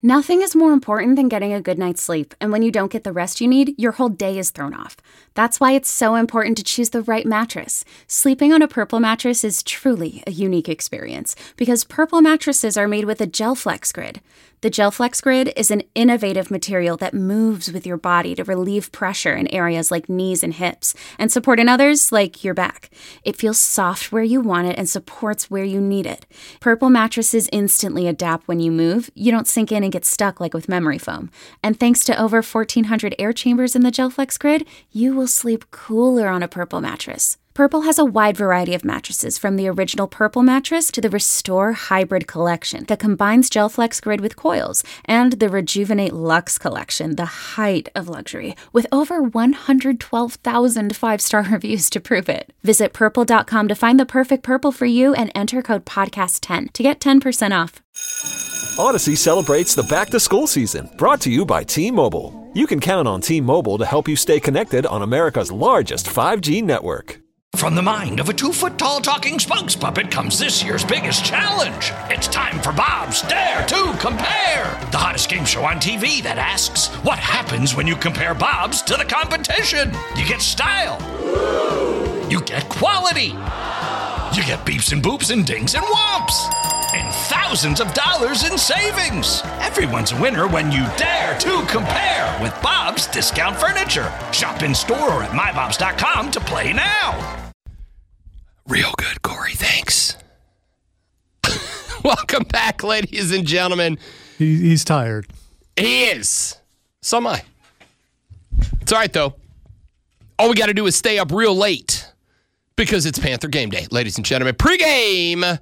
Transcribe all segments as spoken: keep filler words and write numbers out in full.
Nothing is more important than getting a good night's sleep, and when you don't get the rest you need, your whole day is thrown off. That's why it's so important to choose the right mattress. Sleeping on a Purple mattress is truly a unique experience, because Purple mattresses are made with a GelFlex Grid. The GelFlex Grid is an innovative material that moves with your body to relieve pressure in areas like knees and hips, and support in others like your back. It feels soft where you want it and supports where you need it. Purple mattresses instantly adapt when you move. You don't sink in and get stuck like with memory foam. And thanks to over fourteen hundred air chambers in the GelFlex Grid, you will sleep cooler on a Purple mattress. Purple has a wide variety of mattresses, from the original Purple mattress to the Restore Hybrid collection that combines GelFlex Grid with coils, and the Rejuvenate Luxe collection, the height of luxury, with over one hundred twelve thousand five-star reviews to prove it. Visit purple dot com to find the perfect Purple for you and enter code podcast ten to get ten percent off. Odyssey celebrates the back-to-school season, brought to you by T-Mobile. You can count on T-Mobile to help you stay connected on America's largest five G network. From the mind of a two-foot-tall talking spokes puppet comes this year's biggest challenge. It's time for Bob's Dare to Compare, the hottest game show on T V that asks, what happens when you compare Bob's to the competition? You get style. You get quality. You get beeps and boops and dings and whomps. And thousands of dollars in savings. Everyone's a winner when you dare to compare with Bob's Discount Furniture. Shop in store or at my bobs dot com to play now. Real good, Corey. Thanks. Welcome back, ladies and gentlemen. He, he's tired. He is. So am I. It's all right, though. All we got to do is stay up real late because it's Panther game day, ladies and gentlemen. Pre-game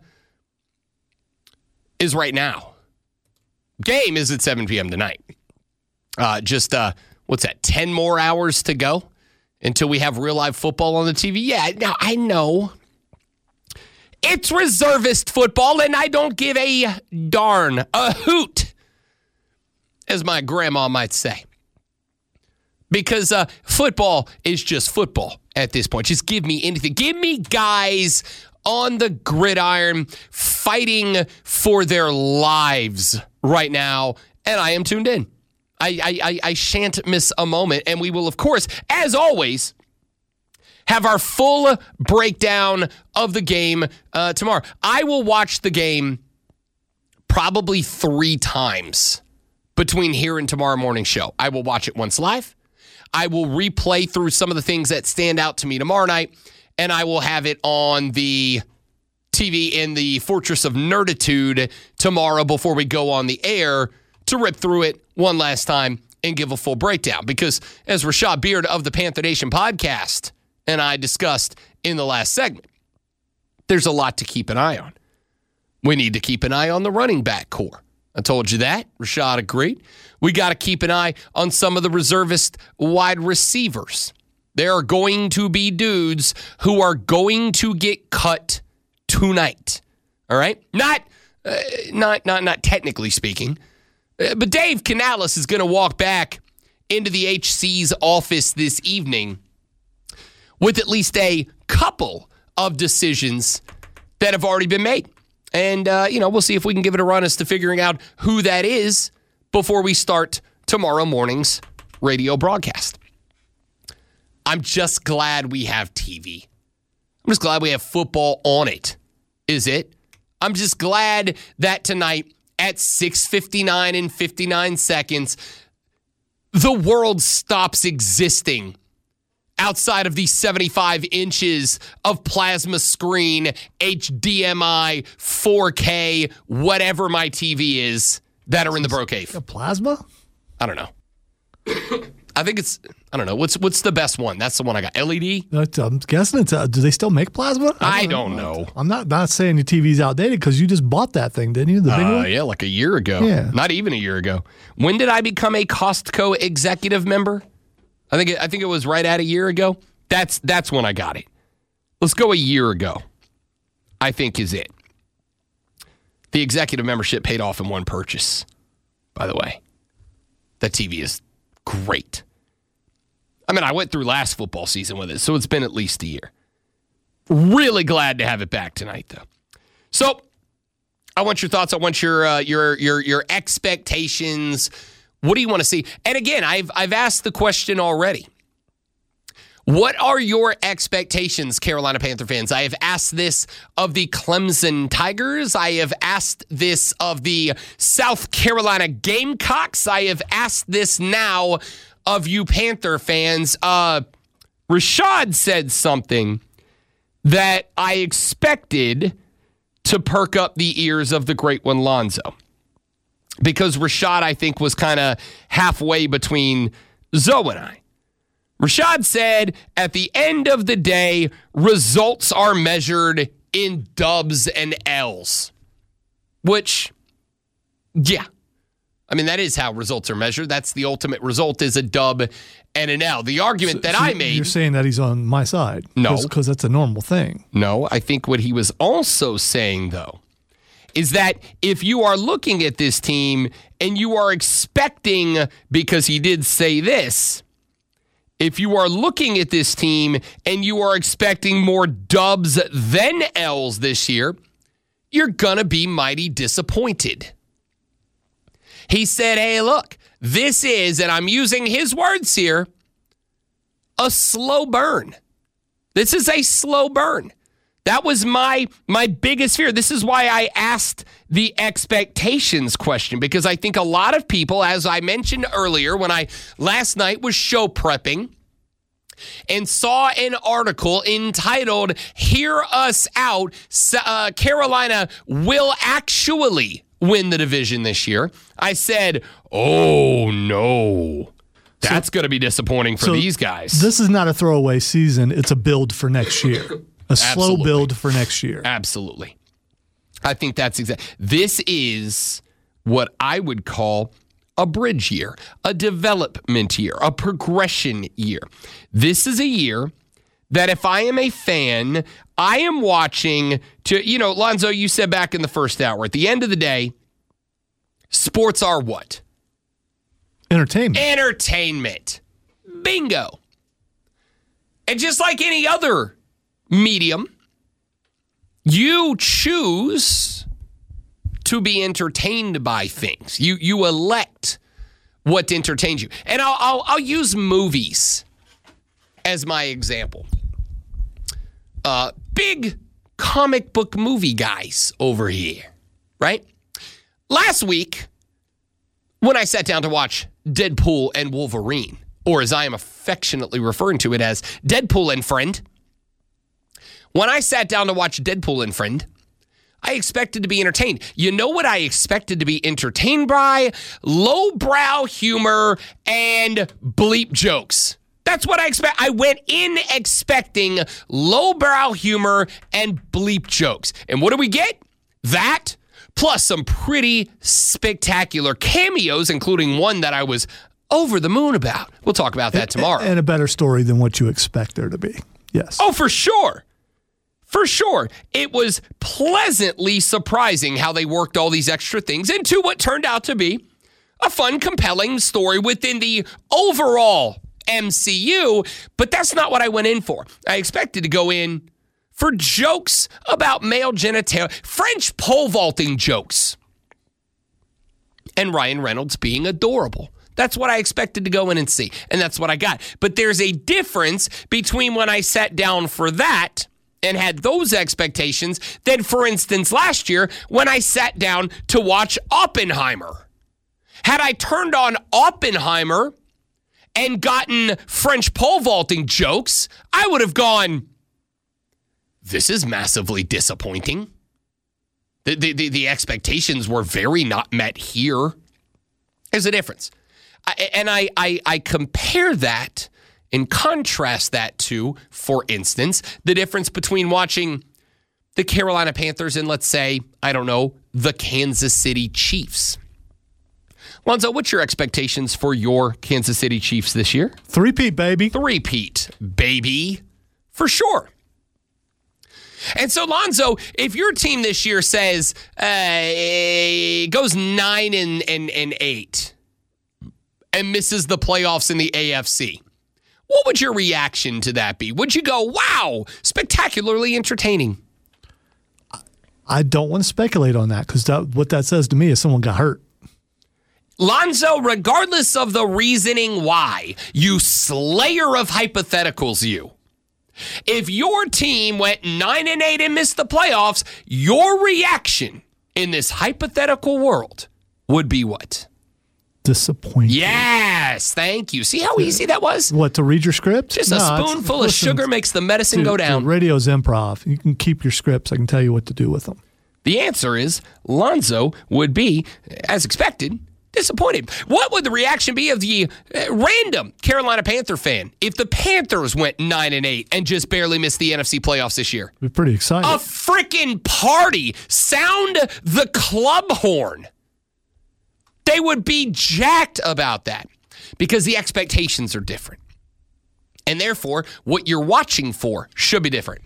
is right now. Game is at seven p.m. tonight. Uh, just, uh, what's that, ten more hours to go until we have real live football on the T V? Yeah, now I know. It's reservist football, and I don't give a darn, a hoot, as my grandma might say. Because uh, football is just football at this point. Just give me anything. Give me guys on the gridiron fighting for their lives right now, and I am tuned in. I, I, I shan't miss a moment, and we will, of course, as always, have our full breakdown of the game uh, tomorrow. I will watch the game probably three times between here and tomorrow morning show. I will watch it once live. I will replay through some of the things that stand out to me tomorrow night, and I will have it on the T V in the Fortress of Nerditude tomorrow before we go on the air to rip through it one last time and give a full breakdown. Because as Rashad Beard of the Panther Nation podcast and I discussed in the last segment, there's a lot to keep an eye on. We need to keep an eye on the running back core. I told you that. Rashad agreed. We got to keep an eye on some of the reservist wide receivers. There are going to be dudes who are going to get cut tonight. All right? Not, uh, not, not, not technically speaking. Uh, but Dave Canales is going to walk back into the H C's office this evening with at least a couple of decisions that have already been made. And, uh, you know, we'll see if we can give it a run as to figuring out who that is before we start tomorrow morning's radio broadcast. I'm just glad we have T V. I'm just glad we have football on it, is it? I'm just glad that tonight at six fifty-nine and fifty-nine seconds, the world stops existing outside of these seventy-five inches of plasma screen, H D M I, four K, whatever my T V is, that are in the bro cave. A plasma? I don't know. I think it's, I don't know. What's what's the best one? That's the one I got. L E D? That's, I'm guessing it's, uh, do they still make plasma? I don't, I don't know. know. I'm not, not saying your T V's outdated because you just bought that thing, didn't you? The big uh, one? Yeah, like a year ago. Yeah. Not even a year ago. When did I become a Costco executive member? I think it, I think it was right at a year ago. That's that's when I got it. Let's go a year ago, I think is it. The executive membership paid off in one purchase, by the way. That T V is great. I mean, I went through last football season with it, so it's been at least a year. Really glad to have it back tonight, though. So, I want your thoughts. I want your uh, your your your expectations. What do you want to see? And again, I've I've asked the question already. What are your expectations, Carolina Panther fans? I have asked this of the Clemson Tigers. I have asked this of the South Carolina Gamecocks. I have asked this now of you Panther fans. Uh, Rashad said something that I expected to perk up the ears of the great one, Lonzo. Because Rashad, I think, was kind of halfway between Zoe and I. Rashad said, at the end of the day, results are measured in dubs and L's. Which, yeah. I mean, that is how results are measured. That's the ultimate result is a dub and an L. The argument so, that so I made... You're saying that he's on my side. No. Because that's a normal thing. No, I think what he was also saying, though, is that if you are looking at this team and you are expecting, because he did say this... If you are looking at this team and you are expecting more dubs than L's this year, you're going to be mighty disappointed. He said, hey, look, this is, and I'm using his words here, a slow burn. This is a slow burn. That was my my biggest fear. This is why I asked the expectations question, because I think a lot of people, as I mentioned earlier, when I last night was show prepping and saw an article entitled, Hear Us Out, uh, Carolina will actually win the division this year, I said, oh no. That's so, going to be disappointing for so these guys. This is not a throwaway season. It's a build for next year. A slow Absolutely. build for next year. Absolutely. I think that's exactly. This is what I would call a bridge year, a development year, a progression year. This is a year that if I am a fan, I am watching to, you know, Lonzo, you said back in the first hour, at the end of the day, sports are what? Entertainment. Entertainment. Bingo. And just like any other medium, you choose to be entertained by things. You you elect what entertains you. And I'll I'll, I'll use movies as my example. Uh, big comic book movie guys over here, right? Last week, when I sat down to watch Deadpool and Wolverine, or as I am affectionately referring to it as Deadpool and Friend, when I sat down to watch Deadpool and Friend, I expected to be entertained. You know what I expected to be entertained by? Lowbrow humor and bleep jokes. That's what I expect. I went in expecting lowbrow humor and bleep jokes. And what do we get? That, plus some pretty spectacular cameos, including one that I was over the moon about. We'll talk about that tomorrow. And a better story than what you expect there to be. Yes. Oh, for sure. For sure. It was pleasantly surprising how they worked all these extra things into what turned out to be a fun, compelling story within the overall M C U. But that's not what I went in for. I expected to go in for jokes about male genitalia, French pole vaulting jokes, and Ryan Reynolds being adorable. That's what I expected to go in and see, and that's what I got. But there's a difference between when I sat down for that and had those expectations than, for instance, last year when I sat down to watch Oppenheimer. Had I turned on Oppenheimer and gotten French pole vaulting jokes, I would have gone, this is massively disappointing. The, the, the, the expectations were very not met here. There's a difference. I, and I, I, I compare that and contrast that to, for instance, the difference between watching the Carolina Panthers and, let's say, I don't know, the Kansas City Chiefs. Lonzo, what's your expectations for your Kansas City Chiefs this year? Three-peat, baby. Three-peat, baby. For sure. And so, Lonzo, if your team this year says, uh, goes nine and, and, and eight and misses the playoffs in the A F C, what would your reaction to that be? Would you go, wow, spectacularly entertaining? I don't want to speculate on that because that, what that says to me is someone got hurt. Lonzo, regardless of the reasoning why, you slayer of hypotheticals, you. If your team went nine and eight and missed the playoffs, your reaction in this hypothetical world would be what? Disappointing. Yes, thank you. See how easy that was? What, to read your script? Just no, a spoonful of listen, sugar makes the medicine dude, go down. Dude, radio's improv. You can keep your scripts. I can tell you what to do with them. The answer is Lonzo would be, as expected, disappointed. What would the reaction be of the uh, random Carolina Panther fan if the Panthers went nine and eight and just barely missed the N F C playoffs this year? We're pretty excited. A freaking party. Sound the club horn. They would be jacked about that because the expectations are different. And therefore, what you're watching for should be different.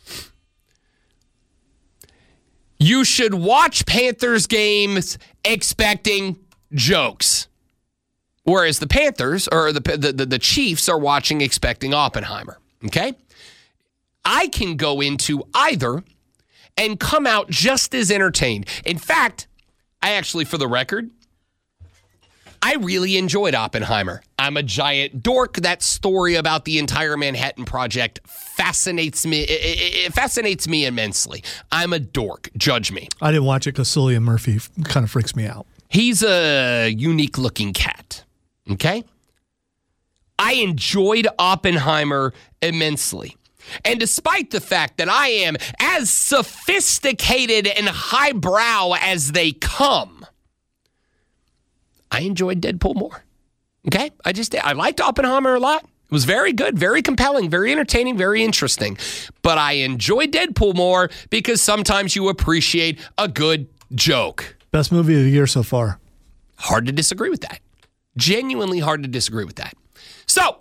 You should watch Panthers games expecting jokes, whereas the Panthers or the, the, the, the Chiefs are watching expecting Oppenheimer. Okay? I can go into either and come out just as entertained. In fact, I actually, for the record, I really enjoyed Oppenheimer. I'm a giant dork. That story about the entire Manhattan Project fascinates me. It, it, it fascinates me immensely. I'm a dork. Judge me. I didn't watch it because Cillian Murphy kind of freaks me out. He's a unique-looking cat. Okay? I enjoyed Oppenheimer immensely. And despite the fact that I am as sophisticated and highbrow as they come, I enjoyed Deadpool more. Okay? I just, I liked Oppenheimer a lot. It was very good, very compelling, very entertaining, very interesting. But I enjoyed Deadpool more because sometimes you appreciate a good joke. Best movie of the year so far. Hard to disagree with that. Genuinely hard to disagree with that. So,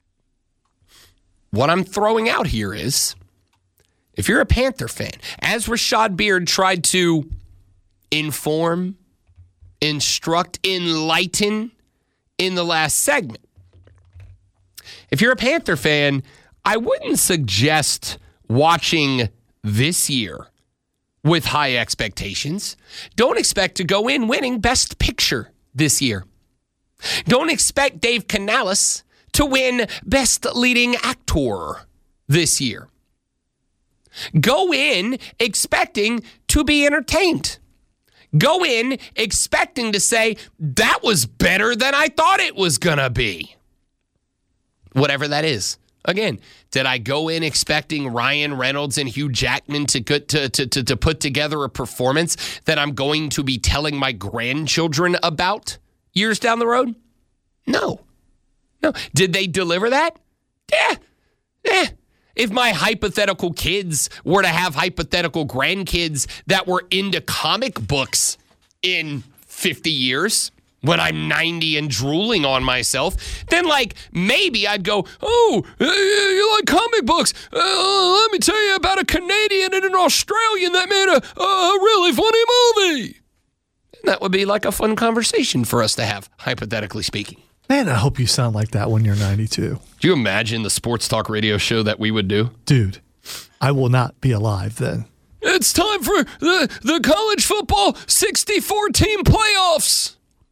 what I'm throwing out here is, if you're a Panther fan, as Rashad Beard tried to inform, instruct, enlighten in the last segment, if you're a Panther fan, I wouldn't suggest watching this year with high expectations. Don't expect to go in winning Best Picture this year. Don't expect Dave Canales to win Best Leading Actor this year. Go in expecting to be entertained. Go in expecting to say, that was better than I thought it was going to be. Whatever that is. Again, did I go in expecting Ryan Reynolds and Hugh Jackman to, to, to, to, to put together a performance that I'm going to be telling my grandchildren about years down the road? No. No. Did they deliver that? Yeah. Yeah. If my hypothetical kids were to have hypothetical grandkids that were into comic books in fifty years, when I'm ninety and drooling on myself, then, like, maybe I'd go, oh, you like comic books? Uh, let me tell you about a Canadian and an Australian that made a, a really funny movie. And that would be like a fun conversation for us to have, hypothetically speaking. Man, I hope you sound like that when you're ninety-two. Do you imagine the sports talk radio show that we would do? Dude, I will not be alive then. It's time for the, the college football sixty-four team playoffs.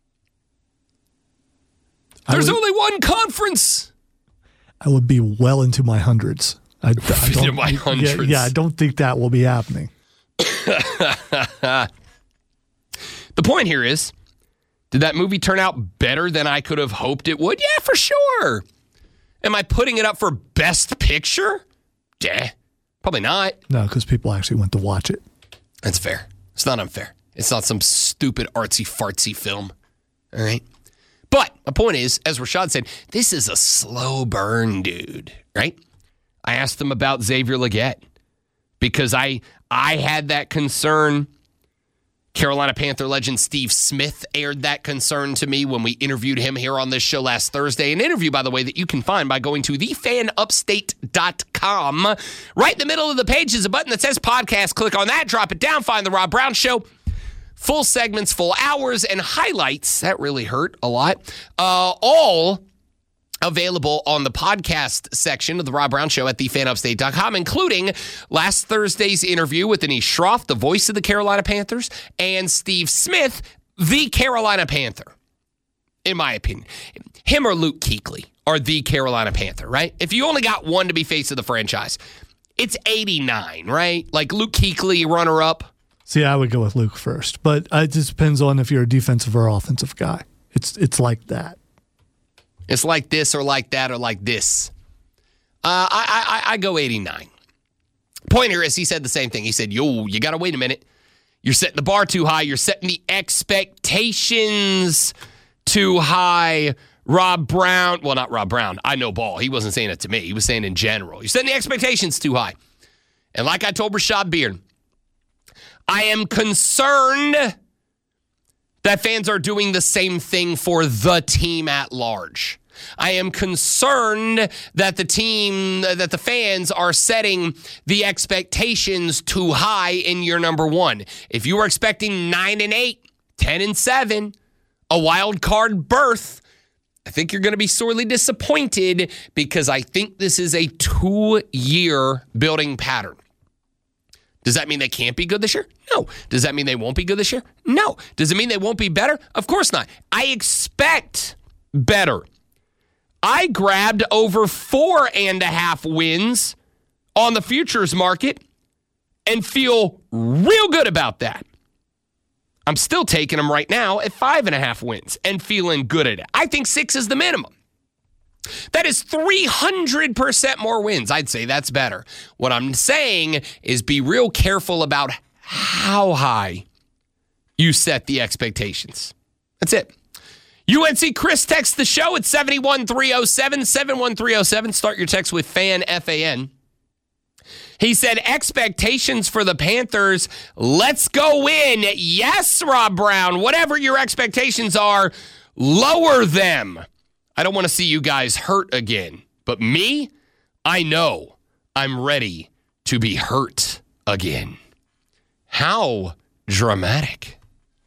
There's would, only one conference. I would be well into my hundreds. I, I don't, into my hundreds. Yeah, yeah, I don't think that will be happening. The point here is, did that movie turn out better than I could have hoped it would? Yeah, for sure. Am I putting it up for Best Picture? Yeah, probably not. No, because people actually went to watch it. That's fair. It's not unfair. It's not some stupid artsy-fartsy film. All right? But my point is, as Rashad said, this is a slow burn, dude, right? I asked him about Xavier Legette because I I had that concern. Carolina Panther legend Steve Smith aired that concern to me when we interviewed him here on this show last Thursday. An interview, by the way, that you can find by going to the fan upstate dot com. Right in the middle of the page is a button that says podcast. Click on that, drop it down, find The Rob Brown Show. Full segments, full hours, and highlights. That really hurt a lot. Uh, all available on the podcast section of the Rob Brown Show at the fan upstate dot com, including last Thursday's interview with Denise Schroff, the voice of the Carolina Panthers, and Steve Smith, the Carolina Panther, in my opinion. Him or Luke Kuechly are the Carolina Panther, right? If you only got one to be face of the franchise, it's eighty-nine, right? Like Luke Kuechly, runner-up. See, I would go with Luke first, but it just depends on if you're a defensive or offensive guy. It's it's like that. It's like this or like that or like this. Uh, I, I I go eighty-nine. Pointer, as he said the same thing. He said, yo, you got to wait a minute. You're setting the bar too high. You're setting the expectations too high. Rob Brown, well, not Rob Brown. I know ball. He wasn't saying it to me. He was saying in general. You're setting the expectations too high. And like I told Rashad Beard, I am concerned that fans are doing the same thing for the team at large. I am concerned that the team, that the fans are setting the expectations too high in year number one. If you were expecting nine and eight, ten and seven, a wild card berth, I think you're going to be sorely disappointed because I think this is a two-year building pattern. Does that mean they can't be good this year? No. Does that mean they won't be good this year? No. Does it mean they won't be better? Of course not. I expect better. I grabbed over four and a half wins on the futures market and feel real good about that. I'm still taking them right now at five and a half wins and feeling good at it. I think six is the minimum. That is three hundred percent more wins. I'd say that's better. What I'm saying is be real careful about how high you set the expectations. That's it. U N C Chris text the show at seven one three oh seven, seven one three oh seven. Start your text with FAN, F A N. He said, expectations for the Panthers, let's go win. Yes, Rob Brown, whatever your expectations are, lower them. I don't want to see you guys hurt again. But me, I know I'm ready to be hurt again. How dramatic.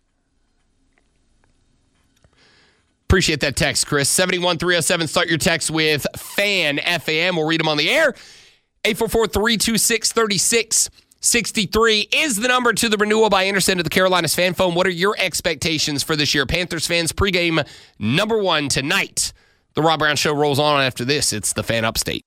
Appreciate that text, Chris. seven one three oh seven. Start your text with FAN, F A M. We'll read them on the air. eight four four, three two six, three six six three is the number to the renewal by Anderson to the Carolinas fan phone. What are your expectations for this year? Panthers fans, pregame number one tonight. The Rob Brown Show rolls on after this. It's the Fan Upstate.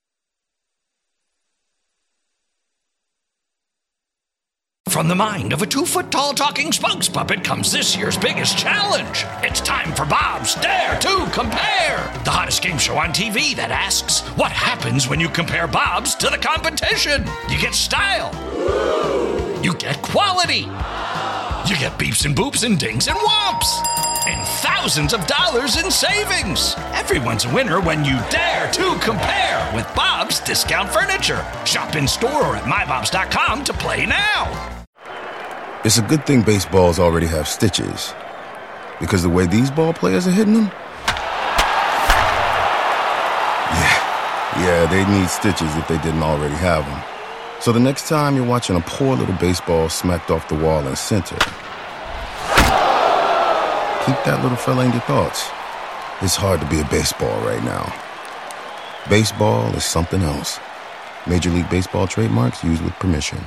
From the mind of a two-foot-tall talking spokes puppet comes this year's biggest challenge. It's time for Bob's Dare to Compare, the hottest game show on T V that asks, what happens when you compare Bob's to the competition? You get style. You get quality. You get beeps and boops and dings and whomps. And thousands of dollars in savings. Everyone's a winner when you dare to compare with Bob's Discount Furniture. Shop in store or at my bobs dot com to play now. It's a good thing baseballs already have stitches, because the way these ball players are hitting them, yeah, yeah, they need stitches if they didn't already have them. So the next time you're watching a poor little baseball smacked off the wall in center, keep that little fella in your thoughts. It's hard to be a baseball right now. Baseball is something else. Major League Baseball trademarks used with permission.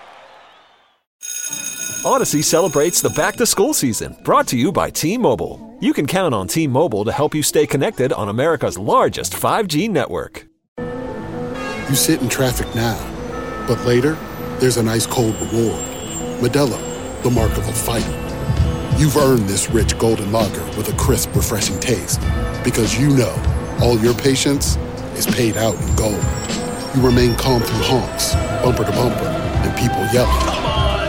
Odyssey celebrates the back-to-school season, brought to you by T-Mobile. You can count on T-Mobile to help you stay connected on America's largest five G network. You sit in traffic now, but later, there's an ice-cold reward. Modelo, the mark of a fighter. You've earned this rich golden lager with a crisp, refreshing taste. Because you know, all your patience is paid out in gold. You remain calm through honks, bumper to bumper, and people yelling.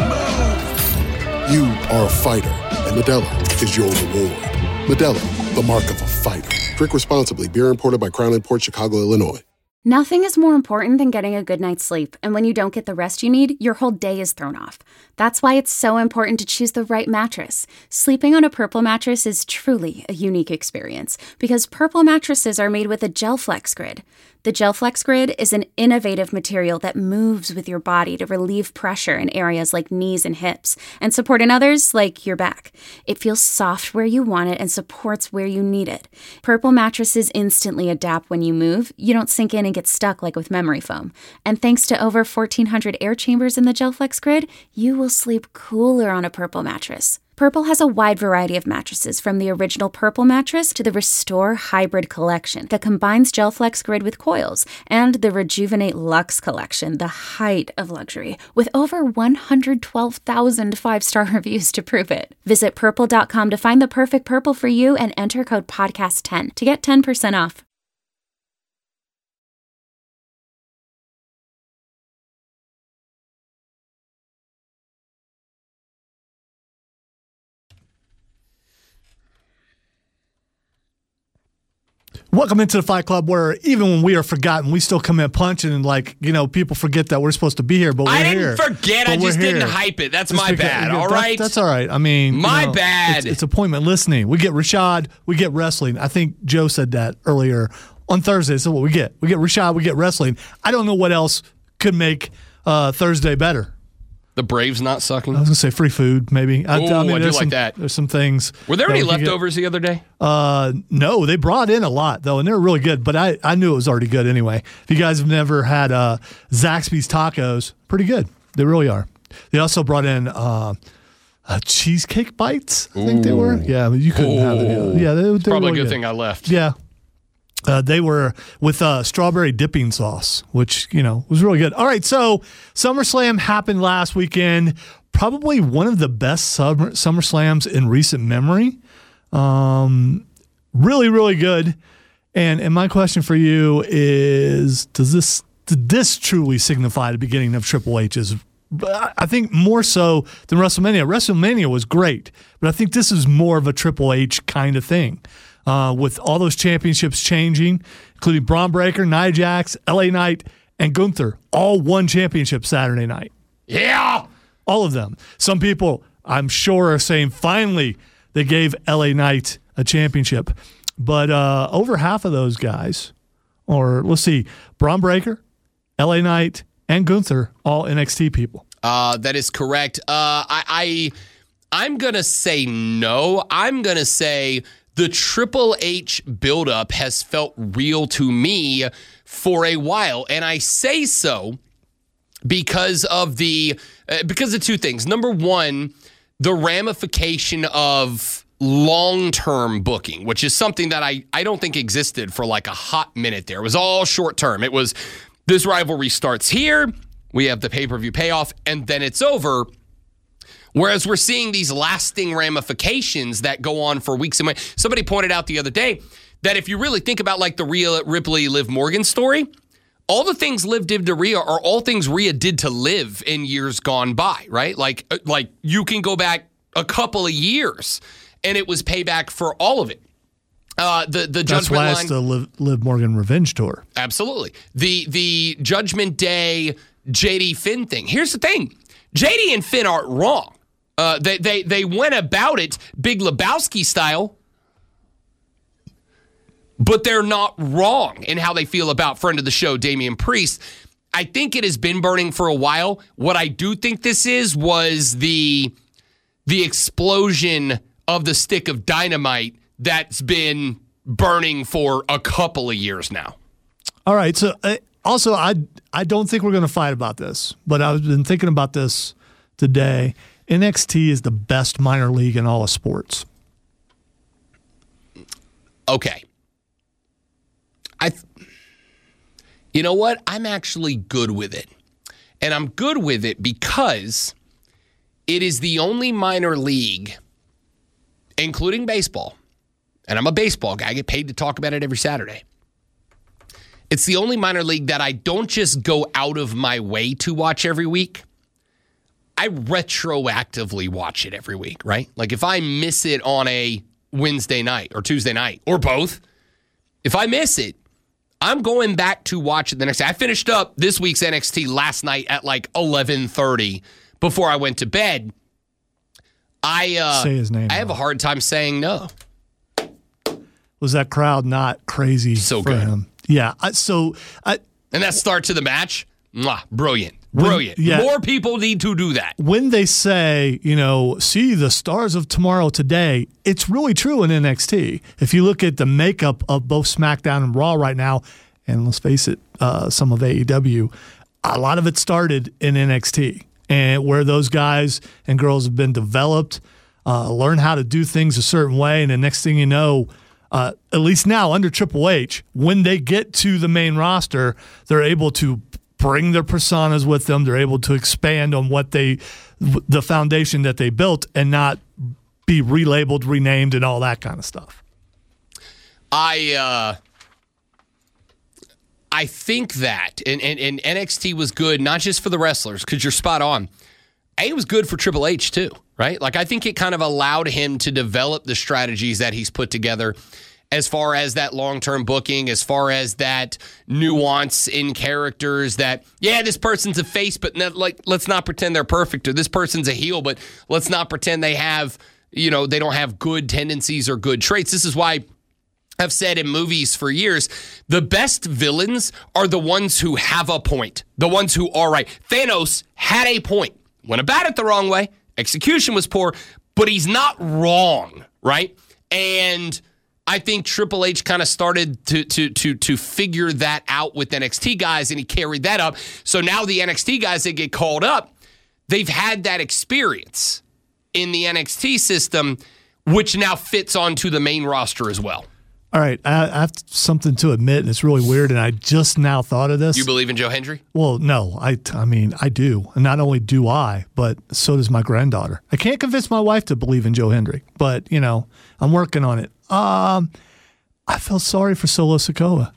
You are a fighter, and Modelo is your reward. Modelo, the mark of a fighter. Drink responsibly. Beer imported by Crown Imports, Chicago, Illinois. Nothing is more important than getting a good night's sleep, and when you don't get the rest you need, your whole day is thrown off. That's why it's so important to choose the right mattress. Sleeping on a Purple mattress is truly a unique experience, because Purple mattresses are made with a Gel Flex grid. The GelFlex Grid is an innovative material that moves with your body to relieve pressure in areas like knees and hips and support in others like your back. It feels soft where you want it and supports where you need it. Purple mattresses instantly adapt when you move. You don't sink in and get stuck like with memory foam. And thanks to over fourteen hundred air chambers in the GelFlex Grid, you will sleep cooler on a Purple mattress. Purple has a wide variety of mattresses, from the original Purple mattress to the Restore Hybrid collection that combines GelFlex Grid with coils, and the Rejuvenate Luxe collection, the height of luxury, with over one hundred twelve thousand five-star reviews to prove it. Visit purple dot com to find the perfect Purple for you and enter code podcast ten to get ten percent off. Welcome into the Fight Club, where even when we are forgotten, we still come in punching, and like, you know, people forget that we're supposed to be here, but we're I here. didn't forget. But I just here. didn't hype it. That's Just my because- bad. yeah, All that- right. That's all right. I mean, My you know, bad. It's, it's appointment listening. We get Rashad. We get wrestling. I think Joe said that earlier on Thursday. So what we get? We get Rashad. We get wrestling. I don't know what else could make uh, Thursday better. The Braves not sucking. I was gonna say free food, maybe. I, Ooh, I mean, I do there's like some, that. There's some things. Were there that any we could get. leftovers the other day? Uh, no, they brought in a lot though, and they were really good. But I, I knew it was already good anyway. If you guys have never had uh, Zaxby's tacos, pretty good. They really are. They also brought in uh, uh, cheesecake bites. I think they were. Yeah, but you couldn't have it. Yeah, they, they were Probably really a good thing I left. Yeah. Uh, they were with uh, strawberry dipping sauce, which, you know, was really good. All right, so SummerSlam happened last weekend. Probably one of the best summer, SummerSlams in recent memory. Um, really, really good. And and my question for you is, does this did this truly signify the beginning of Triple H's? I think more so than WrestleMania. WrestleMania was great, but I think this is more of a Triple H kind of thing. Uh, with all those championships changing, including Braun Breaker, Nia Jax, L A Knight, and Gunther, all won championships Saturday night. Yeah. All of them. Some people, I'm sure, are saying finally they gave L A Knight a championship. But uh, over half of those guys, or let's see, Braun Breaker, L A Knight, and Gunther, all N X T people. Uh, that is correct. Uh, I, I, I'm going to say no. I'm going to say the Triple H buildup has felt real to me for a while. And I say so because of the uh, because of two things. Number one, the ramification of long-term booking, which is something that I, I don't think existed for like a hot minute there. It was all short-term. It was this rivalry starts here, we have the pay-per-view payoff, and then it's over. Whereas we're seeing these lasting ramifications that go on for weeks and weeks. Somebody pointed out the other day that if you really think about like the Rhea Ripley, Liv Morgan story, all the things Liv did to Rhea are all things Rhea did to Liv in years gone by, right? Like, like you can go back a couple of years and it was payback for all of it. Uh, the the That's Judgment why Line, it's the Liv, Liv Morgan Revenge Tour. Absolutely. The the Judgment Day J D Finn thing. Here's the thing: J D and Finn aren't wrong. Uh, they they they went about it Big Lebowski style, but they're not wrong in how they feel about friend of the show Damian Priest. I think it has been burning for a while. What I do think this is was the the explosion of the stick of dynamite that's been burning for a couple of years now. All right. So uh, also, I I don't think we're going to fight about this, but I've been thinking about this today. N X T is the best minor league in all of sports. Okay. I, th- you know what? I'm actually good with it. And I'm good with it because it is the only minor league, including baseball, and I'm a baseball guy. I get paid to talk about it every Saturday. It's the only minor league that I don't just go out of my way to watch every week. I retroactively watch it every week, right? Like if I miss it on a Wednesday night or Tuesday night or both, if I miss it, I'm going back to watch it the next day. I finished up this week's N X T last night at like eleven thirty before I went to bed. I uh, Say his name. I have a hard time saying no. Was that crowd not crazy So for good. him? Yeah. I, so, I, and that start to the match, mwah, brilliant. Brilliant. When, yeah. More people need to do that. When they say, you know, see the stars of tomorrow today, it's really true in N X T. If you look at the makeup of both SmackDown and Raw right now, and let's face it, uh, some of A E W, a lot of it started in N X T, and where those guys and girls have been developed, uh, learn how to do things a certain way, and the next thing you know, uh, at least now under Triple H, when they get to the main roster, they're able to bring their personas with them. They're able to expand on what they, the foundation that they built, and not be relabeled, renamed, and all that kind of stuff. I uh, I think that, and, and, and N X T was good, not just for the wrestlers, because you're spot on. I think it was good for Triple H too, right? Like, I think it kind of allowed him to develop the strategies that he's put together as far as that long-term booking, as far as that nuance in characters that, yeah, this person's a face, but not, like, let's not pretend they're perfect, or this person's a heel, but let's not pretend they have, you know, they don't have good tendencies or good traits. This is why I've said in movies for years, the best villains are the ones who have a point, the ones who are right. Thanos had a point. Went about it the wrong way. Execution was poor, but he's not wrong, right? And I think Triple H kind of started to to to to figure that out with N X T guys, and he carried that up. So now the N X T guys that get called up, they've had that experience in the N X T system, which now fits onto the main roster as well. All right, I, I have something to admit, and it's really weird, and I just now thought of this. You believe in Joe Hendry? Well, no, I, I mean, I do. And not only do I, but so does my granddaughter. I can't convince my wife to believe in Joe Hendry, but, you know, I'm working on it. Um, I feel sorry for Solo Sikoa.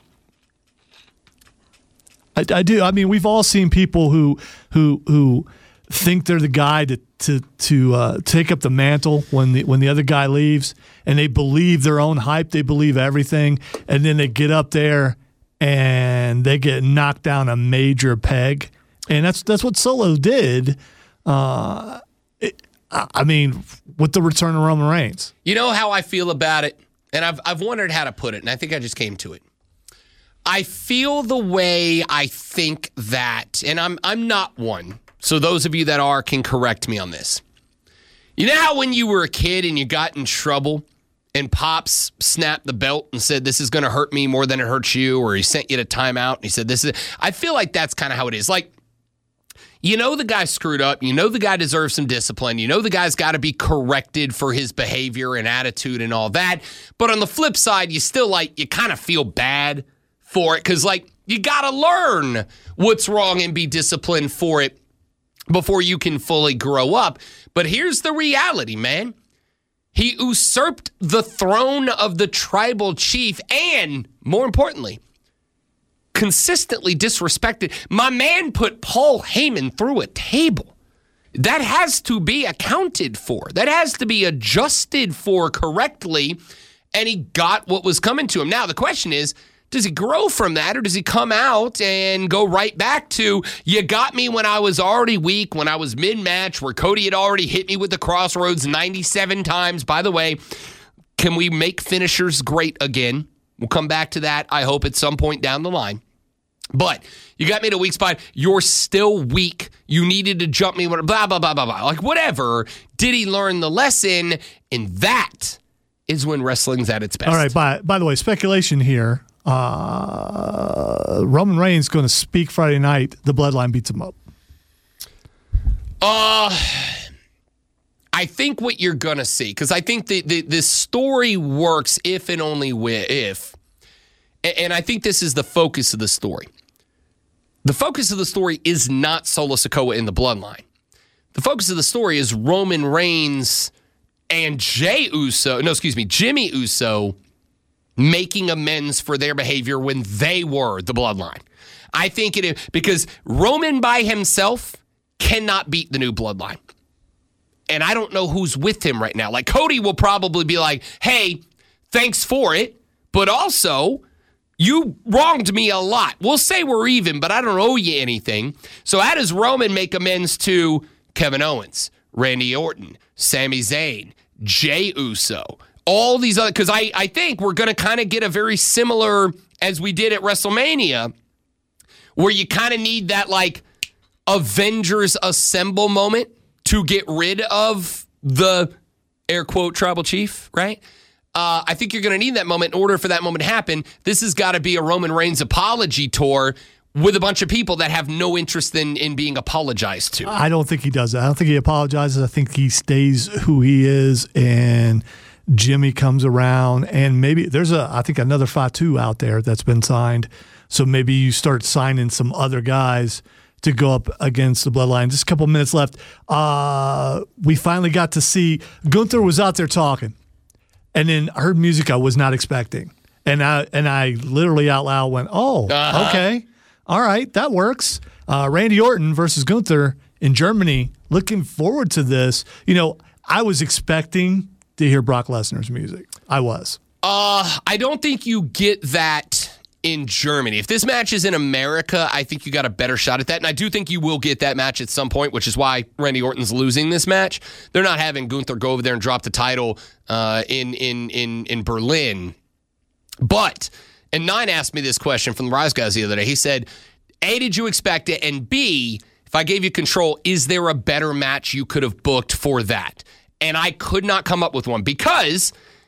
I, I do. I mean, we've all seen people who who who think they're the guy to to to uh, take up the mantle when the when the other guy leaves, and they believe their own hype. They believe everything, and then they get up there and they get knocked down a major peg, and that's that's what Solo did. Uh, it, I mean, with the return of Roman Reigns. You know how I feel about it, and I've I've wondered how to put it, and I think I just came to it. I feel the way I think that, and I'm I'm not one. So those of you that are can correct me on this. You know how when you were a kid and you got in trouble and Pops snapped the belt and said, this is going to hurt me more than it hurts you, or he sent you to timeout and he said, this is, I feel like that's kind of how it is. Like, you know the guy screwed up. You know the guy deserves some discipline. You know the guy's got to be corrected for his behavior and attitude and all that. But on the flip side, you still, like, you kind of feel bad for it because, like, you got to learn what's wrong and be disciplined for it before you can fully grow up. But here's the reality, man. He usurped the throne of the tribal chief and, more importantly, consistently disrespected. My man put Paul Heyman through a table. That has to be accounted for. That has to be adjusted for correctly, and he got what was coming to him. Now, the question is, does he grow from that, or does he come out and go right back to, you got me when I was already weak, when I was mid-match, where Cody had already hit me with the crossroads ninety-seven times. By the way, can we make finishers great again? We'll come back to that, I hope, at some point down the line. But you got me at a weak spot. You're still weak. You needed to jump me, blah, blah, blah, blah, blah. Like, whatever. Did he learn the lesson? And that is when wrestling's at its best. All right, by, by the way, speculation here. Uh, Roman Reigns going to speak Friday night. The Bloodline beats him up. Uh, I think what you're going to see, because I think the, the, the story works if and only if, and I think this is the focus of the story. The focus of the story is not Solo Sikoa in the Bloodline. The focus of the story is Roman Reigns and Jey Uso, no, excuse me, Jimmy Uso making amends for their behavior when they were the Bloodline. I think it is because Roman by himself cannot beat the new Bloodline. And I don't know who's with him right now. Like, Cody will probably be like, hey, thanks for it, but also, you wronged me a lot. We'll say we're even, but I don't owe you anything. So how does Roman make amends to Kevin Owens, Randy Orton, Sami Zayn, Jey Uso, all these other, because I, I think we're going to kind of get a very similar as we did at WrestleMania, where you kind of need that like Avengers Assemble moment to get rid of the air quote tribal chief, right? Uh, I think you're going to need that moment in order for that moment to happen. This has got to be a Roman Reigns apology tour with a bunch of people that have no interest in, in being apologized to. I don't think he does that. I don't think he apologizes. I think he stays who he is, and Jimmy comes around, and maybe there's a, I think another Fatu out there that's been signed. So maybe you start signing some other guys to go up against the Bloodline. Just a couple minutes left. Uh, we finally got to see Gunther was out there talking, and then I heard music I was not expecting, and I and I literally out loud went, "Oh, uh-huh. okay, all right, that works." Uh, Randy Orton versus Gunther in Germany. Looking forward to this. You know, I was expecting to hear Brock Lesnar's music. I was. Uh, I don't think you get that in Germany. If this match is in America, I think you got a better shot at that. And I do think you will get that match at some point, which is why Randy Orton's losing this match. They're not having Gunther go over there and drop the title uh, in, in, in, in Berlin. But, and Nine asked me this question from the Rise Guys the other day. He said, A, did you expect it? And B, if I gave you control, is there a better match you could have booked for that? And I could not come up with one because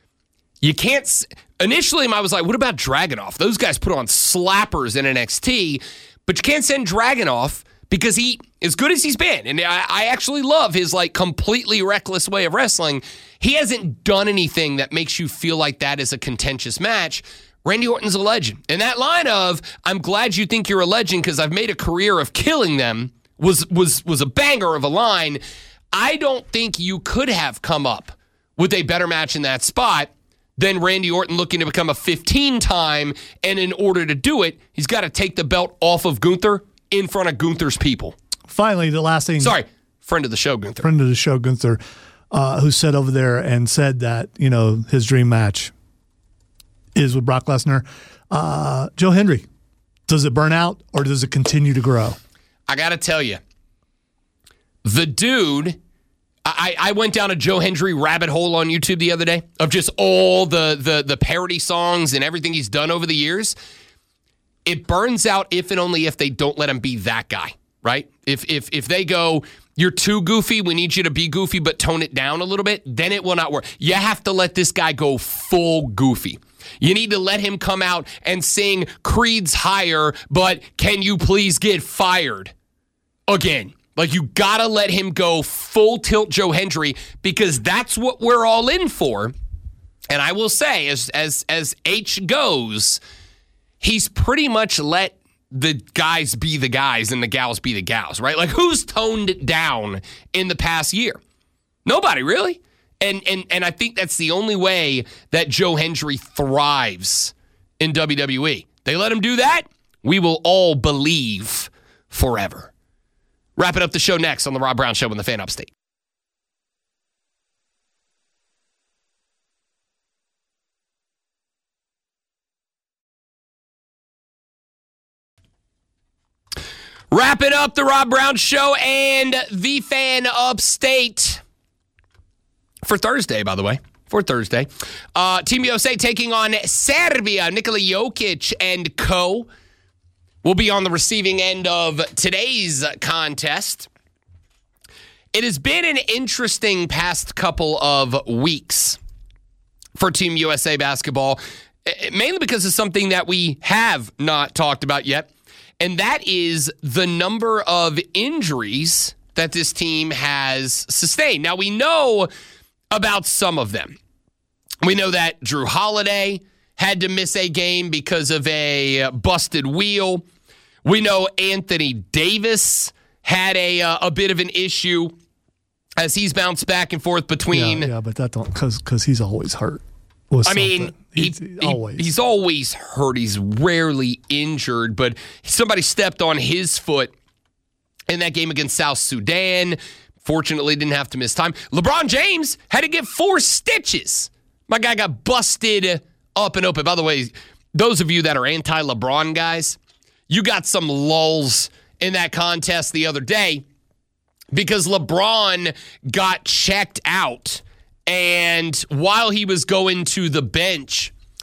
you can't. Initially, I was like, what about Dragunov? Those guys put on slappers in N X T, but you can't send Dragunov because he, as good as he's been, and I, I actually love his like completely reckless way of wrestling, he hasn't done anything that makes you feel like that is a contentious match. Randy Orton's a legend. And that line of, I'm glad you think you're a legend because I've made a career of killing them, was was was a banger of a line. I don't think you could have come up with a better match in that spot than Randy Orton looking to become a fifteen-time, and in order to do it, he's got to take the belt off of Gunther in front of Gunther's people. Finally, the last thing. Sorry, friend of the show, Gunther. Friend of the show, Gunther, uh, who sat over there and said that, you know, his dream match is with Brock Lesnar. Uh, Joe Hendry, does it burn out or does it continue to grow? I got to tell you, the dude, I, I went down a Joe Hendry rabbit hole on YouTube the other day of just all the, the, the parody songs and everything he's done over the years. It burns out if and only if they don't let him be that guy, right? If if if they go, you're too goofy, we need you to be goofy, but tone it down a little bit, then it will not work. You have to let this guy go full goofy. You need to let him come out and sing Creed's Higher, but can you please get fired again? Like, you got to let him go full tilt Joe Hendry because that's what we're all in for. And I will say, as as as H goes, he's pretty much let the guys be the guys and the gals be the gals, right? Like, who's toned it down in the past year? Nobody, really. And and and I think that's the only way that Joe Hendry thrives in W W E. They let him do that, we will all believe forever. Wrapping up the show next on The Rob Brown Show in the Fan Upstate. Wrapping up the Rob Brown Show and the Fan Upstate for Thursday, by the way. For Thursday. Uh, Team U S A taking on Serbia. Nikola Jokic and co. will be on the receiving end of today's contest. It has been an interesting past couple of weeks for Team U S A basketball, mainly because of something that we have not talked about yet, and that is the number of injuries that this team has sustained. Now, we know about some of them. We know that Drew Holiday had to miss a game because of a busted wheel. We know Anthony Davis had a uh, a bit of an issue as he's bounced back and forth between. Yeah, yeah but that don't because because he's always hurt. I something. mean, he's, he, always. he's always hurt. He's rarely injured, but somebody stepped on his foot in that game against South Sudan. Fortunately, didn't have to miss time. LeBron James had to get four stitches. My guy got busted up and open. By the way, those of you that are anti-LeBron guys, you got some lulls in that contest the other day because LeBron got checked out. And while he was going to the bench,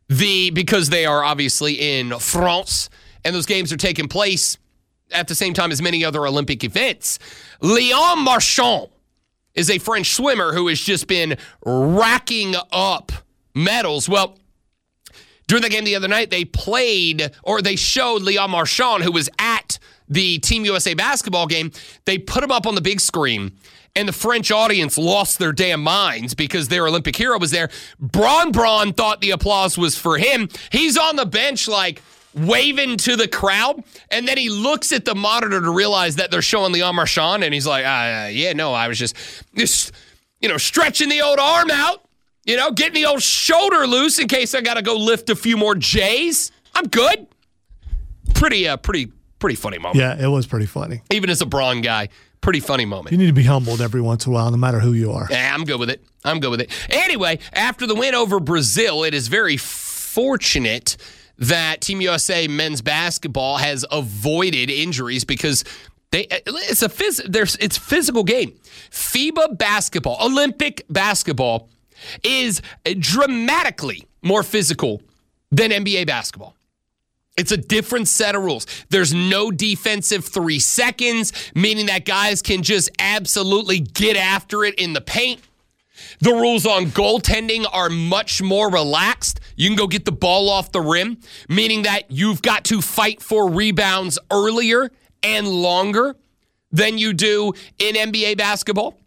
the because they are obviously in France, and those games are taking place at the same time as many other Olympic events. Léon Marchand is a French swimmer who has just been racking up medals. Well, during the game the other night, they played, or they showed Léon Marchand, who was at the Team U S A basketball game. They put him up on the big screen, and the French audience lost their damn minds because their Olympic hero was there. Bron Bron thought the applause was for him. He's on the bench like waving to the crowd, and then he looks at the monitor to realize that they're showing Léon Marchand, and he's like, uh, yeah, no, I was just, just, you know, stretching the old arm out, you know, getting the old shoulder loose in case I got to go lift a few more J's. I'm good. Pretty, uh, pretty, pretty funny moment. Yeah, it was pretty funny. Even as a Braun guy, pretty funny moment. You need to be humbled every once in a while, no matter who you are. Yeah, I'm good with it. I'm good with it. Anyway, after the win over Brazil, it is very fortunate that Team U S A men's basketball has avoided injuries because they it's a phys, there's it's physical game. FIBA basketball, Olympic basketball, is dramatically more physical than N B A basketball. It's a different set of rules. There's no defensive three seconds, meaning that guys can just absolutely get after it in the paint. The rules on goaltending are much more relaxed. You can go get the ball off the rim, meaning that you've got to fight for rebounds earlier and longer than you do in N B A basketball.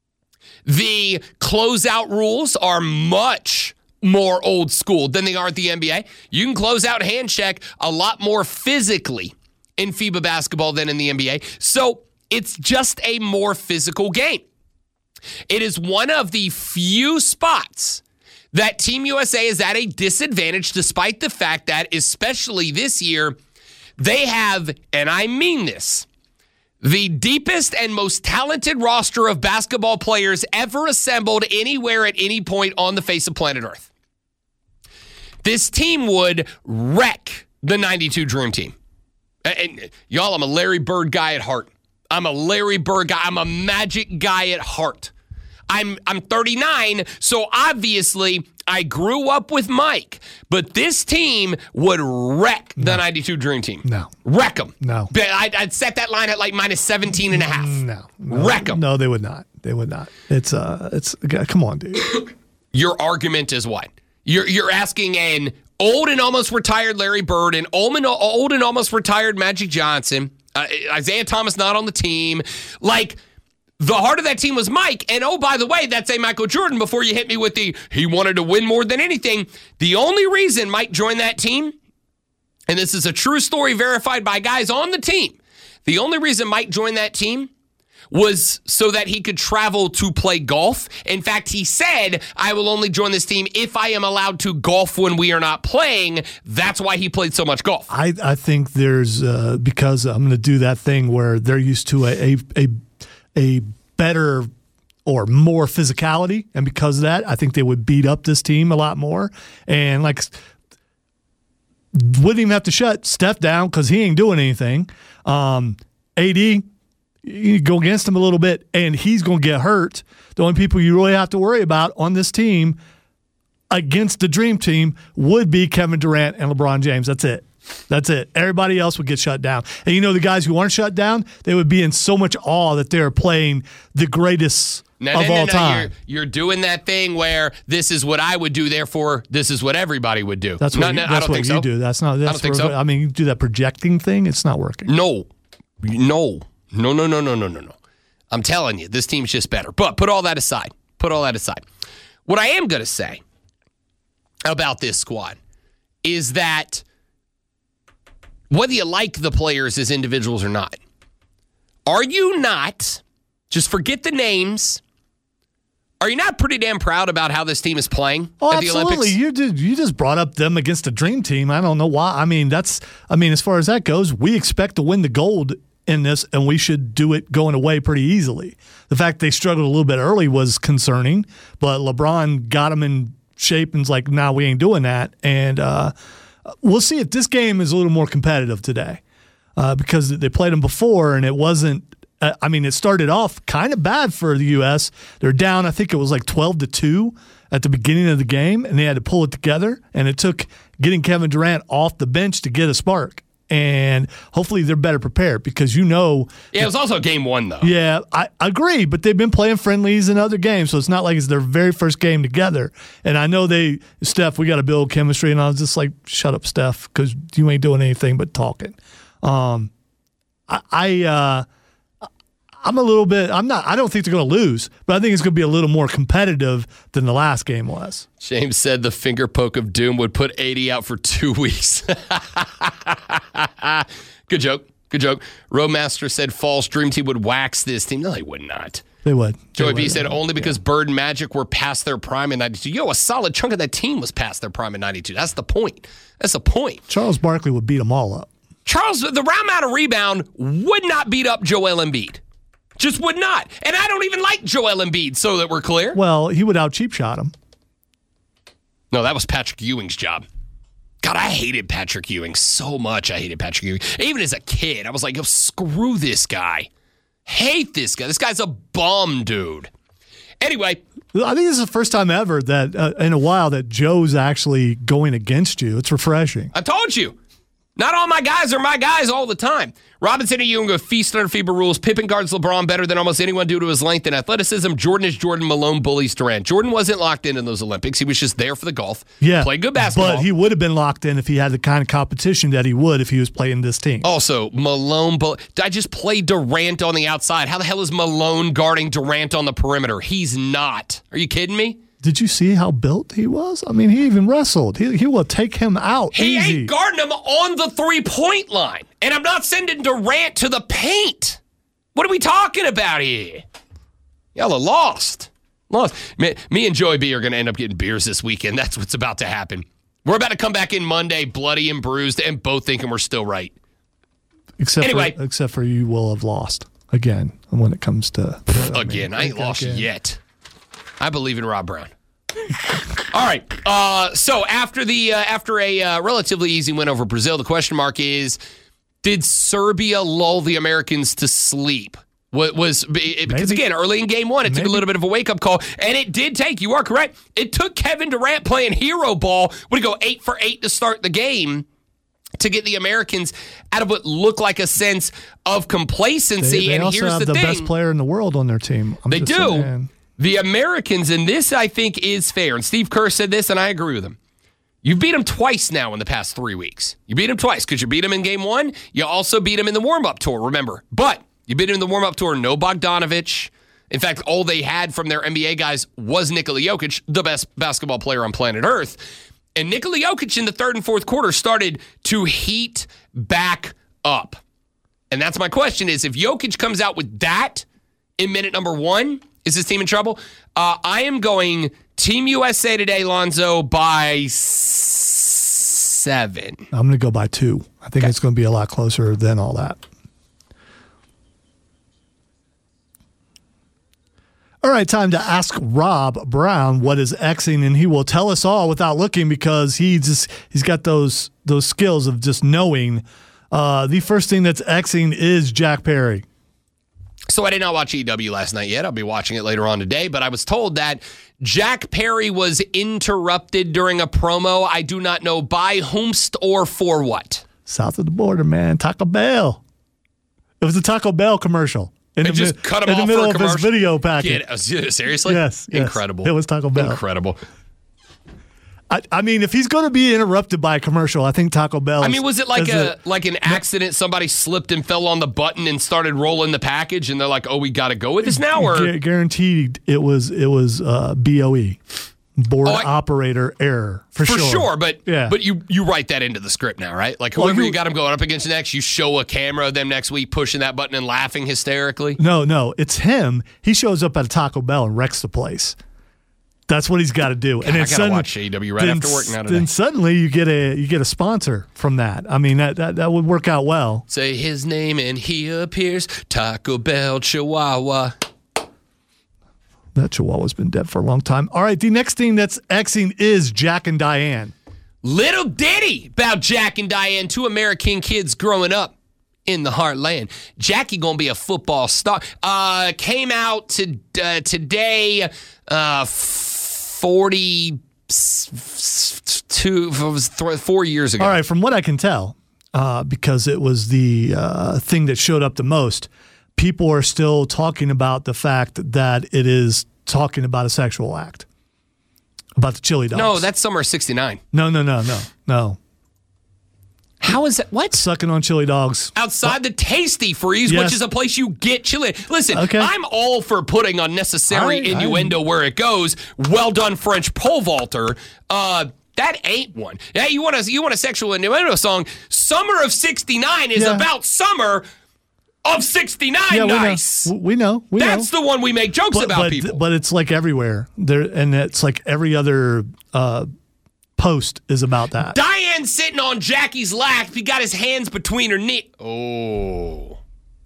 The closeout rules are much more old school than they are at the N B A. You can close out hand check a lot more physically in FIBA basketball than in the N B A. So it's just a more physical game. It is one of the few spots that Team U S A is at a disadvantage, despite the fact that, especially this year, they have, and I mean this, the deepest and most talented roster of basketball players ever assembled anywhere at any point on the face of planet Earth. This team would wreck the ninety-two Dream Team. And, and y'all, I'm a Larry Bird guy at heart. I'm a Larry Bird guy. I'm a Magic guy at heart. I'm I'm thirty-nine, so obviously I grew up with Mike. But this team would wreck the no. ninety-two Dream Team. No. Wreck them. No. I'd, I'd set that line at like minus seventeen and a half. No. no. Wreck them. No, they would not. They would not. It's, uh, it's, come on, dude. Your argument is what? You're, you're asking an old and almost retired Larry Bird, an old and, old and almost retired Magic Johnson, uh, Isaiah Thomas not on the team, like... The heart of that team was Mike. And oh, by the way, that's a Michael Jordan before you hit me with the, he wanted to win more than anything. The only reason Mike joined that team, and this is a true story verified by guys on the team, the only reason Mike joined that team was so that he could travel to play golf. In fact, he said, I will only join this team if I am allowed to golf when we are not playing. That's why he played so much golf. I, I think there's, uh, because I'm going to do that thing where they're used to a, a, a a better or more physicality, and because of that, I think they would beat up this team a lot more. And like, wouldn't even have to shut Steph down because he ain't doing anything. Um, A D, you go against him a little bit, and he's going to get hurt. The only people you really have to worry about on this team against the Dream Team would be Kevin Durant and LeBron James. That's it. That's it. Everybody else would get shut down. And you know, the guys who aren't shut down, they would be in so much awe that they're playing the greatest no, of no, all no, time. You're, you're doing that thing where this is what I would do, therefore this is what everybody would do. That's what, no, you, no, that's I don't what think you so. do. That's not. That's I don't think where, so. I mean, you do that projecting thing. It's not working. No, no, no, no, no, no, no, no, no. I'm telling you, this team's just better. But put all that aside. Put all that aside. What I am going to say about this squad is that whether you like the players as individuals or not, are you not, just forget the names, are you not pretty damn proud about how this team is playing oh, at the absolutely. Olympics? You did. You just brought up them against the Dream Team. I don't know why. I mean, that's. I mean, as far as that goes, we expect to win the gold in this, and we should do it going away pretty easily. The fact they struggled a little bit early was concerning, but LeBron got them in shape and's like, nah, we ain't doing that. And uh, we'll see if this game is a little more competitive today uh, because they played them before, and it wasn't. I mean, it started off kind of bad for the U S They're down, I think it was like twelve to two at the beginning of the game, and they had to pull it together, and it took getting Kevin Durant off the bench to get a spark. And hopefully they're better prepared because you know. Yeah, it was also game one, though. Yeah, I agree, but they've been playing friendlies in other games, so it's not like it's their very first game together. And I know they, Steph, we got to build chemistry, and I was just like, shut up, Steph, because you ain't doing anything but talking. Um, I, I uh, I'm a little bit. I'm not. I don't think they're going to lose, but I think it's going to be a little more competitive than the last game was. James said the finger poke of doom would put eighty out for two weeks. Good joke. Good joke. Roadmaster said Falls Dream Team would wax this team. No, they would not. They would. Joey they B would. said only because yeah. Bird and Magic were past their prime in ninety-two. Yo, a solid chunk of that team was past their prime in ninety-two. That's the point. That's the point. Charles Barkley would beat them all up. Charles, the round out of rebound would not beat up Joel Embiid. Just would not. And I don't even like Joel Embiid, so that we're clear. Well, he would out cheap shot him. No, that was Patrick Ewing's job. God, I hated Patrick Ewing so much. I hated Patrick Ewing. Even as a kid, I was like, yo, screw this guy. Hate this guy. This guy's a bum, dude. Anyway. I think this is the first time ever that, uh, in a while, that Joe's actually going against you. It's refreshing. I told you. Not all my guys are my guys all the time. Robinson and Ewing go feast under FIBA rules. Pippen guards LeBron better than almost anyone due to his length and athleticism. Jordan is Jordan. Malone bullies Durant. Jordan wasn't locked in in those Olympics. He was just there for the golf. Yeah, played good basketball. But he would have been locked in if he had the kind of competition that he would if he was playing this team. Also, Malone, bull- I just played Durant on the outside. How the hell is Malone guarding Durant on the perimeter? He's not. Are you kidding me? Did you see how built he was? I mean, he even wrestled. He, he will take him out He easy. ain't guarding him on the three-point line. And I'm not sending Durant to the paint. What are we talking about here? Y'all are lost. Lost. Me, me and Joey B are going to end up getting beers this weekend. That's what's about to happen. We're about to come back in Monday, bloody and bruised, and both thinking we're still right. Except anyway. For, except for you will have lost again when it comes to... I again, mean, I ain't lost again. yet. I believe in Rob Brown. All right. Uh, so after the uh, after a uh, relatively easy win over Brazil, the question mark is: did Serbia lull the Americans to sleep? What was it, because Maybe. again, early in game one, it Maybe. took a little bit of a wake up call, and it did take. You are correct. It took Kevin Durant playing hero ball. Would go eight for eight to start the game to get the Americans out of what looked like a sense of complacency. They, they and also here's have the, the thing: best player in the world on their team. I'm they just do. saying. The Americans, and this I think is fair, and Steve Kerr said this, and I agree with him. You've beat them twice now in the past three weeks. You beat them twice because you beat them in game one. You also beat them in the warm-up tour, remember. But you beat them in the warm-up tour, no Bogdanovich. In fact, all they had from their N B A guys was Nikola Jokic, the best basketball player on planet Earth. And Nikola Jokic in the third and fourth quarter started to heat back up. And that's my question is, if Jokic comes out with that in minute number one, is this team in trouble? Uh, I am going Team U S A today, Lonzo, by seven. I'm going to go by two. I think okay. it's going to be a lot closer than all that. All right, time to ask Rob Brown what is Xing, and he will tell us all without looking because he just he's got those those skills of just knowing. Uh, the first thing that's Xing is Jack Perry. So I did not watch E W last night yet. I'll be watching it later on today, but I was told that Jack Perry was interrupted during a promo. I do not know by whomst or for what. South of the border, man. Taco Bell. It was a Taco Bell commercial. In they the, just cut him in off the middle for a of his video package. Get it. Seriously? Yes, yes. Incredible. It was Taco Bell. Incredible. I, I mean, if he's going to be interrupted by a commercial, I think Taco Bell. I mean, was it like a, a like an accident? Somebody slipped and fell on the button and started rolling the package, and they're like, "Oh, we got to go with this now." Or gu- guaranteed, it was it was uh, B O E, board oh, I, operator error for, for sure. sure. But yeah. but you you write that into the script now, right? Like whoever well, you, you got him going up against next, you show a camera of them next week pushing that button and laughing hysterically. No, no, it's him. He shows up at a Taco Bell and wrecks the place. That's what he's got to do. God, and I then gotta suddenly, watch A E W right then, after work now today. Then suddenly you get a you get a sponsor from that. I mean that that, that would work out well. Say his name and he appears. Taco Bell Chihuahua. That Chihuahua's been dead for a long time. All right, the next thing that's Xing is Jack and Diane. Little ditty about Jack and Diane, two American kids growing up in the heartland. Jackie gonna be a football star. Uh, came out to uh, today. Uh, forty-two, four years ago. All right, from what I can tell, uh, because it was the uh, thing that showed up the most, people are still talking about the fact that it is talking about a sexual act. About the chili dogs. No, that's Summer of sixty-nine. No, no, no, no, no. How is that? What? Sucking on chili dogs. Outside the Tasty Freeze, Yes. which is a place you get chili. Listen, Okay. I'm all for putting unnecessary I- innuendo where it goes. Well done, French pole vaulter. Uh, that ain't one. Hey, you want a you want a sexual innuendo song? Summer of sixty-nine is Yeah. about summer of sixty-nine. Yeah, nice. we know. We know. We That's know. the one we make jokes but, about but, people. But it's like everywhere. There, and it's like every other uh, post is about that. Diane's sitting on Jackie's lap. He got his hands between her knee. Oh.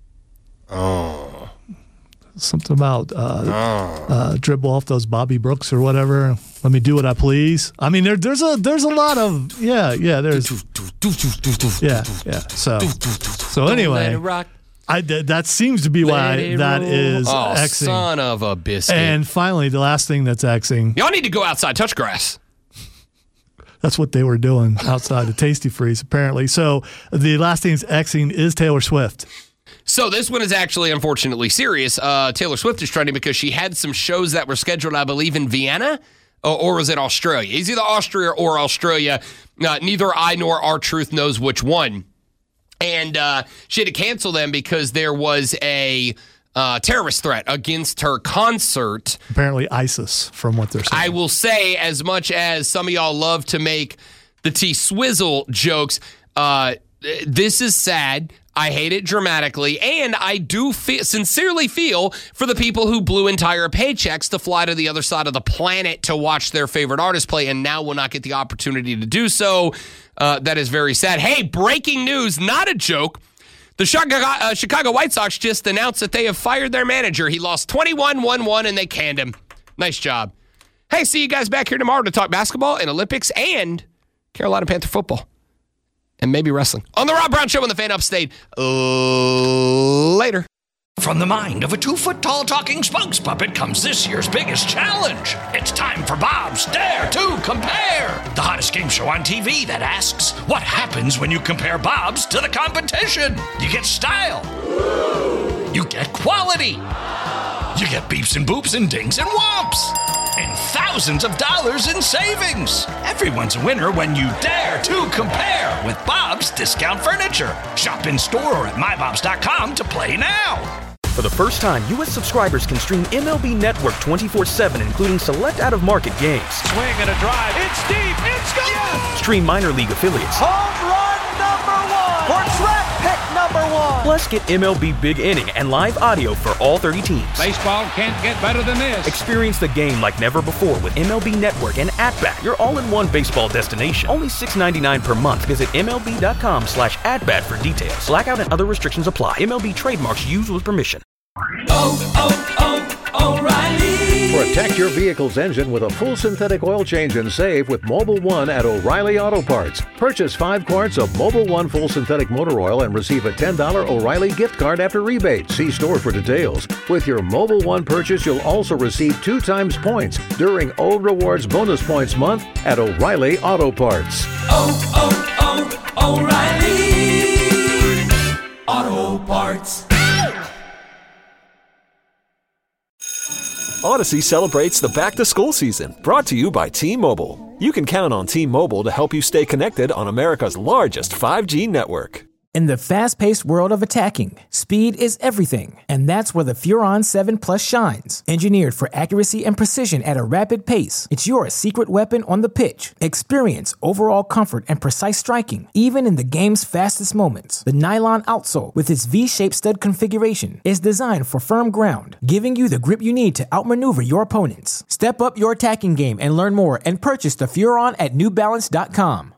Oh. Something about uh, uh, dribble off those Bobby Brooks or whatever. Let me do what I please. I mean, there, there's a there's a lot of yeah yeah there's yeah yeah. So so Let it anyway, rock. I th- that seems to be why Let it that roll. is Oh, Xing. son of a biscuit. And finally, the last thing that's Xing. Y'all need to go outside, touch grass. That's what they were doing outside the Tasty Freeze, apparently. So the last thing that's Xing is Taylor Swift. So this one is actually unfortunately serious. Uh, Taylor Swift is trending because she had some shows that were scheduled, I believe, in Vienna, or, or was it Australia? It's either Austria or Australia. Uh, neither I nor R-Truth knows which one. And uh, she had to cancel them because there was a uh, terrorist threat against her concert. Apparently ISIS, from what they're saying. I will say, as much as some of y'all love to make the T-Swizzle jokes, uh, this is sad. I hate it dramatically, and I do fe- sincerely feel for the people who blew entire paychecks to fly to the other side of the planet to watch their favorite artist play and now will not get the opportunity to do so. Uh, that is very sad. Hey, breaking news, not a joke. The Chicago, uh, Chicago White Sox just announced that they have fired their manager. He lost twenty-one one one, and they canned him. Nice job. Hey, see you guys back here tomorrow to talk basketball and Olympics and Carolina Panther football. And maybe wrestling. On the Rob Brown Show on the Fan Upstate. Uh, later. From the mind of a two-foot-tall talking spokes puppet comes this year's biggest challenge. It's time for Bob's Dare to Compare, the hottest game show on T V that asks, what happens when you compare Bob's to the competition? You get style. You get quality. You get beeps and boops and dings and whomps. And thousands of dollars in savings. Everyone's a winner when you dare to compare with Bob's Discount Furniture. Shop in store or at my bobs dot com to play now. For the first time, U S subscribers can stream M L B Network twenty-four seven, including select out-of-market games. Swing and a drive. It's deep. It's gone. Yes! Stream minor league affiliates. Home run number one. Or draft pick number one. Plus, get M L B Big Inning and live audio for all thirty teams. Baseball can't get better than this. Experience the game like never before with M L B Network and At-Bat, your all-in-one baseball destination. Only six dollars and ninety-nine cents per month. Visit M L B dot com slash at-bat for details. Blackout and other restrictions apply. M L B trademarks used with permission. Oh, oh, oh, O'Reilly. Protect your vehicle's engine with a full synthetic oil change and save with Mobil one at O'Reilly Auto Parts. Purchase five quarts of Mobil one full synthetic motor oil and receive a ten dollars O'Reilly gift card after rebate. See store for details. With your Mobil one purchase, you'll also receive two times points during O Rewards Bonus Points Month at O'Reilly Auto Parts. Oh, oh, oh, O'Reilly Auto Parts. Odyssey celebrates the back-to-school season, brought to you by T-Mobile. You can count on T-Mobile to help you stay connected on America's largest five G network. In the fast-paced world of attacking, speed is everything, and that's where the Furon seven Plus shines. Engineered for accuracy and precision at a rapid pace, it's your secret weapon on the pitch. Experience overall comfort and precise striking, even in the game's fastest moments. The nylon outsole, with its V-shaped stud configuration, is designed for firm ground, giving you the grip you need to outmaneuver your opponents. Step up your attacking game and learn more and purchase the Furon at New Balance dot com.